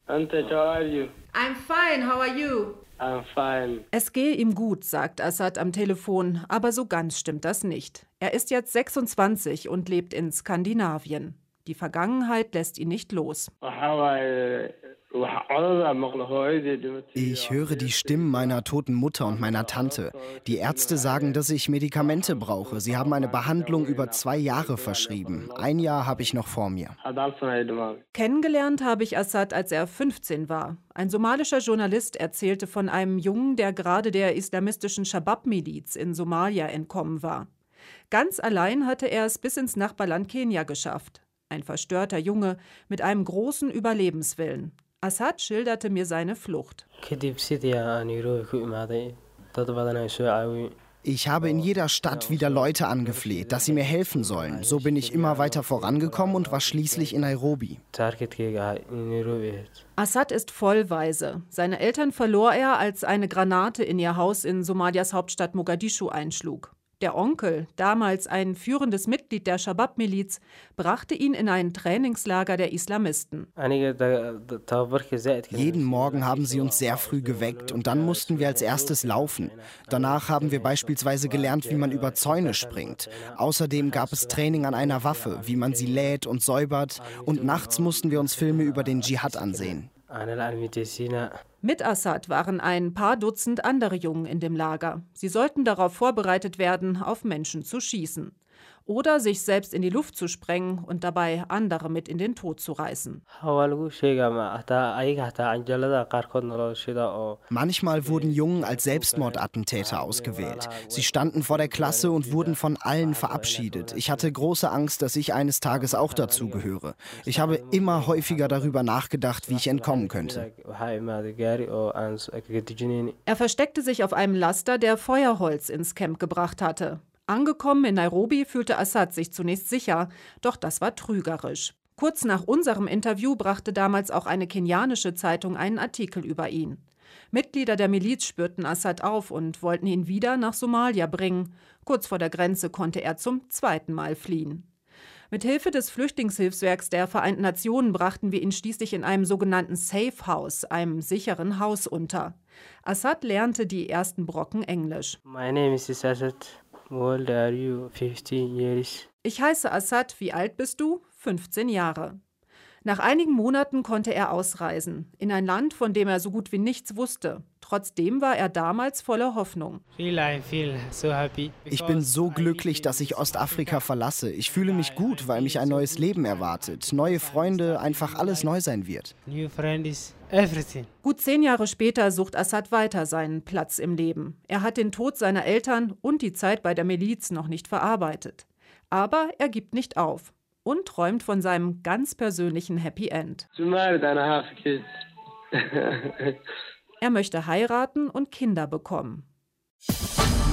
Antaj, how are you? I'm fine, how are you? I'm fine. Es gehe ihm gut, sagt Assad am Telefon, aber so ganz stimmt das nicht. Er ist jetzt 26 und lebt in Skandinavien. Die Vergangenheit lässt ihn nicht los. Ich höre die Stimmen meiner toten Mutter und meiner Tante. Die Ärzte sagen, dass ich Medikamente brauche. Sie haben eine Behandlung über 2 Jahre verschrieben. 1 Jahr habe ich noch vor mir. Kennengelernt habe ich Assad, als er 15 war. Ein somalischer Journalist erzählte von einem Jungen, der gerade der islamistischen Shabab-Miliz in Somalia entkommen war. Ganz allein hatte er es bis ins Nachbarland Kenia geschafft. Ein verstörter Junge mit einem großen Überlebenswillen. Assad schilderte mir seine Flucht. Ich habe in jeder Stadt wieder Leute angefleht, dass sie mir helfen sollen. So bin ich immer weiter vorangekommen und war schließlich in Nairobi. Assad ist vollweise. Seine Eltern verlor er, als eine Granate in ihr Haus in Somalias Hauptstadt Mogadischu einschlug. Der Onkel, damals ein führendes Mitglied der Shabab-Miliz, brachte ihn in ein Trainingslager der Islamisten. Jeden Morgen haben sie uns sehr früh geweckt und dann mussten wir als erstes laufen. Danach haben wir beispielsweise gelernt, wie man über Zäune springt. Außerdem gab es Training an einer Waffe, wie man sie lädt und säubert. Und nachts mussten wir uns Filme über den Dschihad ansehen. Mit Assad waren ein paar Dutzend andere Jungen in dem Lager. Sie sollten darauf vorbereitet werden, auf Menschen zu schießen. Oder sich selbst in die Luft zu sprengen und dabei andere mit in den Tod zu reißen. Manchmal wurden Jungen als Selbstmordattentäter ausgewählt. Sie standen vor der Klasse und wurden von allen verabschiedet. Ich hatte große Angst, dass ich eines Tages auch dazu gehöre. Ich habe immer häufiger darüber nachgedacht, wie ich entkommen könnte. Er versteckte sich auf einem Laster, der Feuerholz ins Camp gebracht hatte. Angekommen in Nairobi fühlte Assad sich zunächst sicher, doch das war trügerisch. Kurz nach unserem Interview brachte damals auch eine kenianische Zeitung einen Artikel über ihn. Mitglieder der Miliz spürten Assad auf und wollten ihn wieder nach Somalia bringen. Kurz vor der Grenze konnte er zum 2. Mal fliehen. Mit Hilfe des Flüchtlingshilfswerks der Vereinten Nationen brachten wir ihn schließlich in einem sogenannten Safe House, einem sicheren Haus, unter. Assad lernte die ersten Brocken Englisch. My name is Assad. How old are you? 15 years. Ich heiße Assad. Wie alt bist du? 15 Jahre. Nach einigen Monaten konnte er ausreisen, in ein Land, von dem er so gut wie nichts wusste. Trotzdem war er damals voller Hoffnung. Ich bin so glücklich, dass ich Ostafrika verlasse. Ich fühle mich gut, weil mich ein neues Leben erwartet. Neue Freunde, einfach alles neu sein wird. Gut 10 Jahre später sucht Assad weiter seinen Platz im Leben. Er hat den Tod seiner Eltern und die Zeit bei der Miliz noch nicht verarbeitet. Aber er gibt nicht auf und träumt von seinem ganz persönlichen Happy End. Er möchte heiraten und Kinder bekommen.